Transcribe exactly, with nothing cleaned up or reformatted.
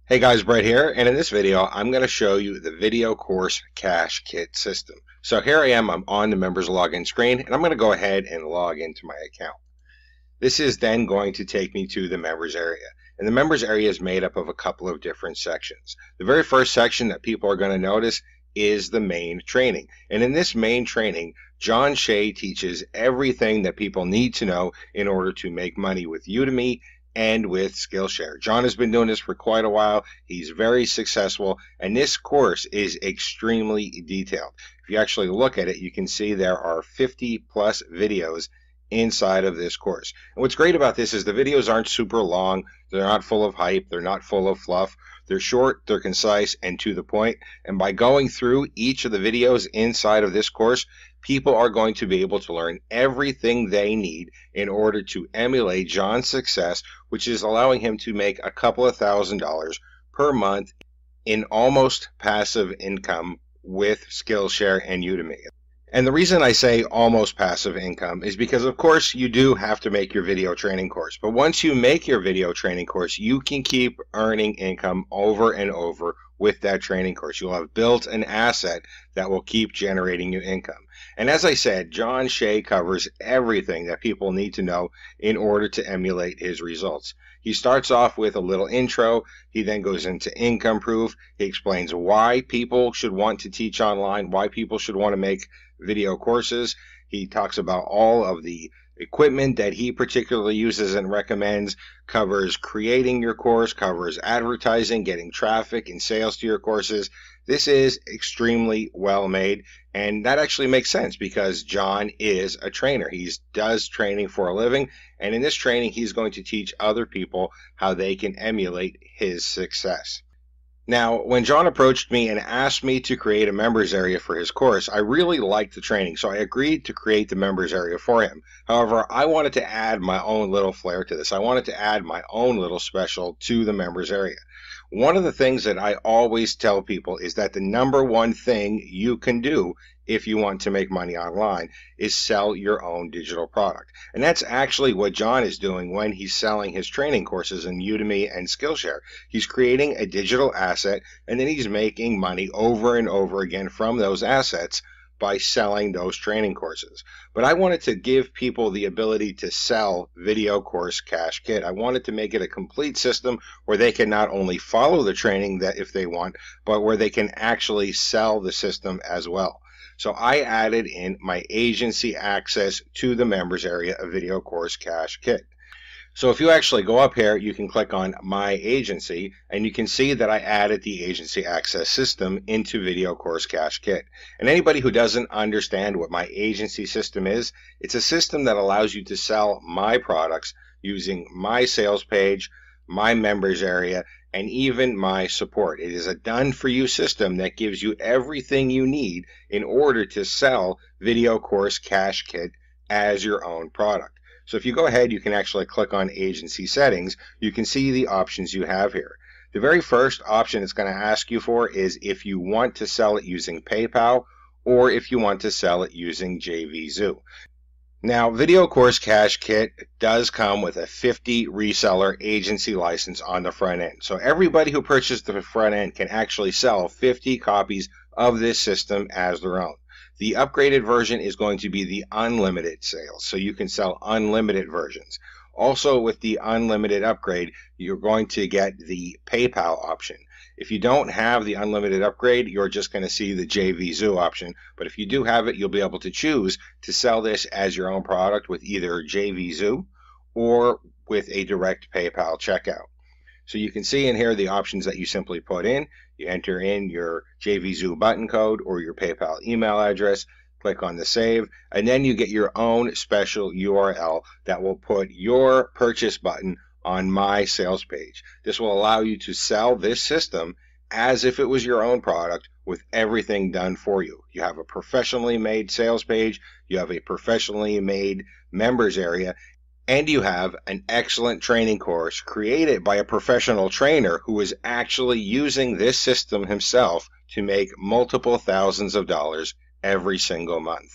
Hey guys, Brett here, and in this video I'm going to show you the Video Course Cash Kit system. So here I am, I'm on the members login screen, and I'm going to go ahead and log into my account. This is then going to take me to the members area, and the members area is made up of a couple of different sections. The very first section that people are going to notice is the main training, and in this main training John Shea teaches everything that people need to know in order to make money with Udemy and with Skillshare. John has been doing this for quite a while. He's very successful, and this course is extremely detailed. If you actually look at it, you can see there are fifty plus videos inside of this course. And what's great about this is the videos aren't super long. They're not full of hype. They're not full of fluff. They're short, they're concise, and to the point. And by going through each of the videos inside of this course, people are going to be able to learn everything they need in order to emulate John's success, which is allowing him to make a couple of thousand dollars per month in almost passive income with Skillshare and Udemy. And the reason I say almost passive income is because, of course, you do have to make your video training course. But once you make your video training course, you can keep earning income over and over with that training course. You'll have built an asset that will keep generating you income. And as I said, John Shea covers everything that people need to know in order to emulate his results. He starts off with a little intro. He then goes into income proof. He explains why people should want to teach online, why people should want to make video courses. He talks about all of the equipment that he particularly uses and recommends, covers creating your course, covers advertising, getting traffic and sales to your courses. This is extremely well made, and that actually makes sense because John is a trainer. He does training for a living, and in this training he's going to teach other people how they can emulate his success. Now, when John approached me and asked me to create a members area for his course, I really liked the training, so I agreed to create the members area for him. However, I wanted to add my own little flair to this. I wanted to add my own little special to the members area. One of the things that I always tell people is that the number one thing you can do if you want to make money online is sell your own digital product. And that's actually what John is doing when he's selling his training courses in Udemy and Skillshare. He's creating a digital asset, and then he's making money over and over again from those assets by selling those training courses. But I wanted to give people the ability to sell Video Course Cash Kit. I wanted to make it a complete system where they can not only follow the training that if they want, but where they can actually sell the system as well. So I added in my agency access to the members area of Video Course Cash Kit. So if you actually go up here, you can click on My Agency, and you can see that I added the agency access system into Video Course Cash Kit. And anybody who doesn't understand what my agency system is, it's a system that allows you to sell my products using my sales page, my members area, and even my support. It is a done-for-you system that gives you everything you need in order to sell Video Course Cash Kit as your own product. So if you go ahead, you can actually click on Agency Settings. You can see the options you have here. The very first option it's going to ask you for is if you want to sell it using PayPal or if you want to sell it using JVZoo. Now, Video Course Cash Kit does come with a fifty reseller agency license on the front end. So everybody who purchased the front end can actually sell fifty copies of this system as their own. The upgraded version is going to be the unlimited sales, so you can sell unlimited versions. Also, with the unlimited upgrade, you're going to get the PayPal option. If you don't have the unlimited upgrade, you're just going to see the JVZoo option. But if you do have it, you'll be able to choose to sell this as your own product with either JVZoo or with a direct PayPal checkout. So you can see in here the options that you simply put in. You enter in your JVZoo button code or your PayPal email address, click on the save, and then you get your own special U R L that will put your purchase button on my sales page. This will allow you to sell this system as if it was your own product with everything done for you. You have a professionally made sales page, you have a professionally made members area, and you have an excellent training course created by a professional trainer who is actually using this system himself to make multiple thousands of dollars every single month.